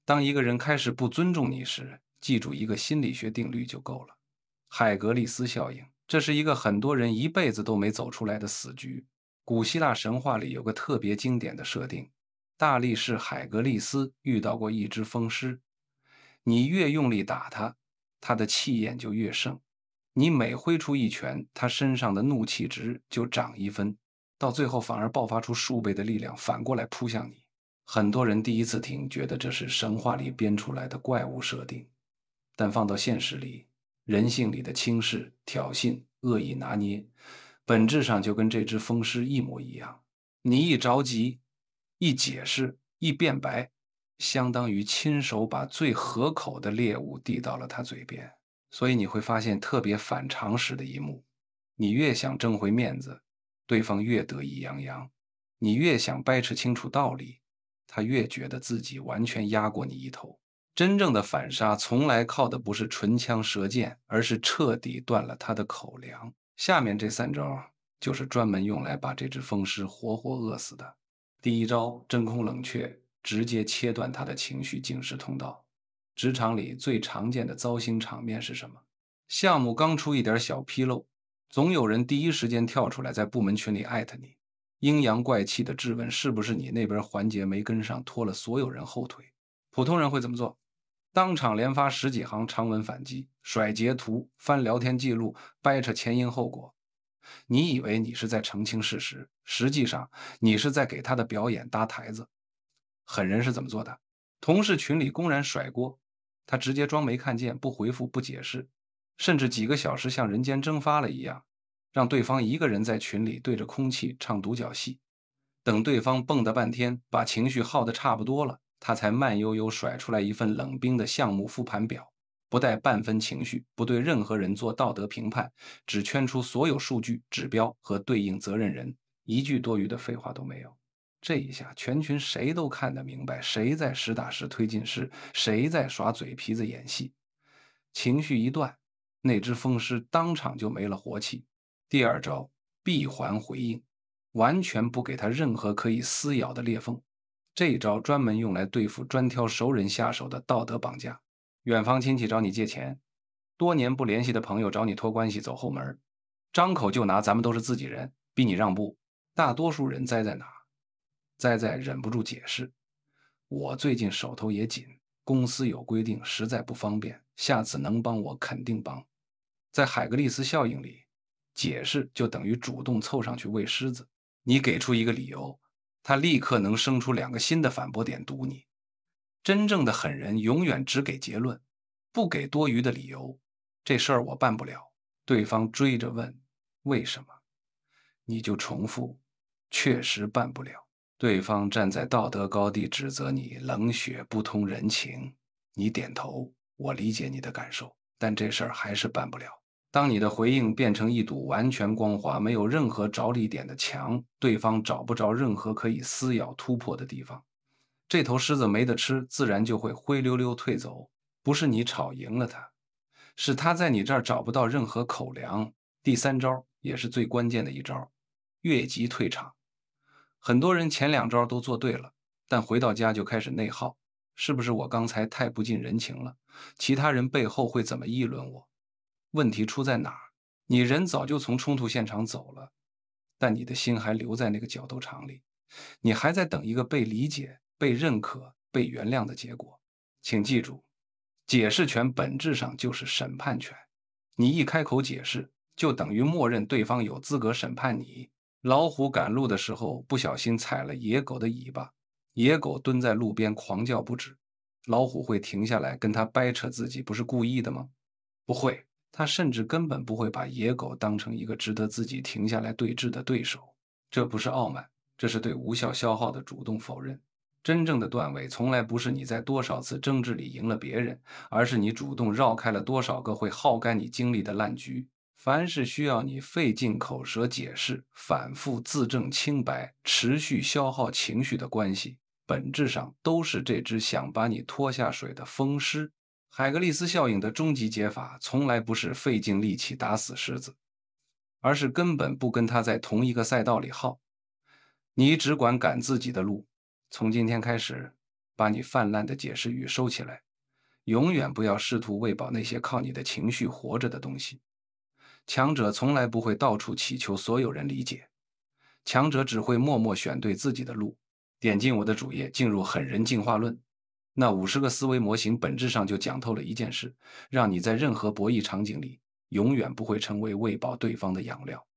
当一个人开始不尊重你时，记住一个心理学定律就够了：海格力斯效应。这是一个很多人一辈子都没走出来的死局。古希腊神话里有个特别经典的设定：大力士海格力斯遇到过一只风狮，你越用力打他，他的气焰就越盛。你每挥出一拳，他身上的怒气值就涨一分，到最后反而爆发出数倍的力量，反过来扑向你。很多人第一次听，觉得这是神话里编出来的怪物设定，但放到现实里，人性里的轻视、挑衅、恶意拿捏，本质上就跟这只风狮一模一样。你一着急，一解释，一辩白，相当于亲手把最合口的猎物递到了他嘴边。所以你会发现特别反常识的一幕：你越想争回面子，对方越得意洋洋；你越想掰扯清楚道理，他越觉得自己完全压过你一头。真正的反杀从来靠的不是唇枪舌剑，而是彻底断了他的口粮。下面这3招就是专门用来把这只风狮活活饿死的。第一招，真空冷却，直接切断他的情绪警示通道。职场里最常见的糟心场面是什么？项目刚出一点小纰漏，总有人第一时间跳出来在部门群里艾特你，阴阳怪气的质问是不是你那边环节没跟上，拖了所有人后腿。普通人会怎么做？当场连发10几行长文反击，甩截图，翻聊天记录，掰扯前因后果。你以为你是在澄清事实，实际上你是在给他的表演搭台子。狠人是怎么做的？同事群里公然甩锅，他直接装没看见，不回复不解释，甚至几个小时像人间蒸发了一样，让对方一个人在群里对着空气唱独角戏。等对方蹦跶半天，把情绪耗得差不多了，他才慢悠悠甩出来一份冷冰的项目复盘表，不带半分情绪，不对任何人做道德评判，只圈出所有数据、指标和对应责任人，一句多余的废话都没有。这一下，全群谁都看得明白，谁在实打实推进式，谁在耍嘴皮子演戏。情绪一断，那只风狮当场就没了活气。第二招，闭环回应，完全不给他任何可以撕咬的裂缝。这一招专门用来对付专挑熟人下手的道德绑架。远房亲戚找你借钱，多年不联系的朋友找你托关系走后门，张口就拿咱们都是自己人，逼你让步。大多数人栽在哪？栽在忍不住解释。我最近手头也紧，公司有规定，实在不方便，下次能帮我肯定帮。在海格力斯效应里，解释就等于主动凑上去喂狮子。你给出一个理由，他立刻能生出2个新的反驳点堵你。真正的狠人永远只给结论，不给多余的理由。这事儿我办不了。对方追着问为什么，你就重复确实办不了。对方站在道德高地指责你冷血不通人情，你点头，我理解你的感受，但这事儿还是办不了。当你的回应变成一堵完全光滑、没有任何着力点的墙，对方找不着任何可以撕咬突破的地方，这头狮子没得吃，自然就会灰溜溜退走。不是你吵赢了他，是他在你这儿找不到任何口粮。第3招也是最关键的一招，越级退场。很多人前2招都做对了，但回到家就开始内耗，是不是我刚才太不近人情了？其他人背后会怎么议论我？问题出在哪儿？你人早就从冲突现场走了，但你的心还留在那个角斗场里，你还在等一个被理解、被认可、被原谅的结果。请记住，解释权本质上就是审判权。你一开口解释，就等于默认对方有资格审判你。老虎赶路的时候不小心踩了野狗的尾巴，野狗蹲在路边狂叫不止，老虎会停下来跟他掰扯自己不是故意的吗？不会，他甚至根本不会把野狗当成一个值得自己停下来对峙的对手。这不是傲慢，这是对无效消耗的主动否认。真正的段位从来不是你在多少次争执里赢了别人，而是你主动绕开了多少个会耗干你精力的烂局。凡是需要你费尽口舌解释、反复自证清白、持续消耗情绪的关系，本质上都是这只想把你拖下水的风狮。海格力斯效应的终极解法从来不是费尽力气打死狮子，而是根本不跟他在同一个赛道里耗。你只管赶自己的路，从今天开始， 把你泛滥的解释语收起来，永远不要试图喂饱那些靠你的情绪活着的东西。强者从来不会到处祈求所有人理解，强者只会默默选对自己的路。点进我的主页，进入狠人进化论。那50个思维模型本质上就讲透了一件事，让你在任何博弈场景里永远不会成为喂饱对方的养料。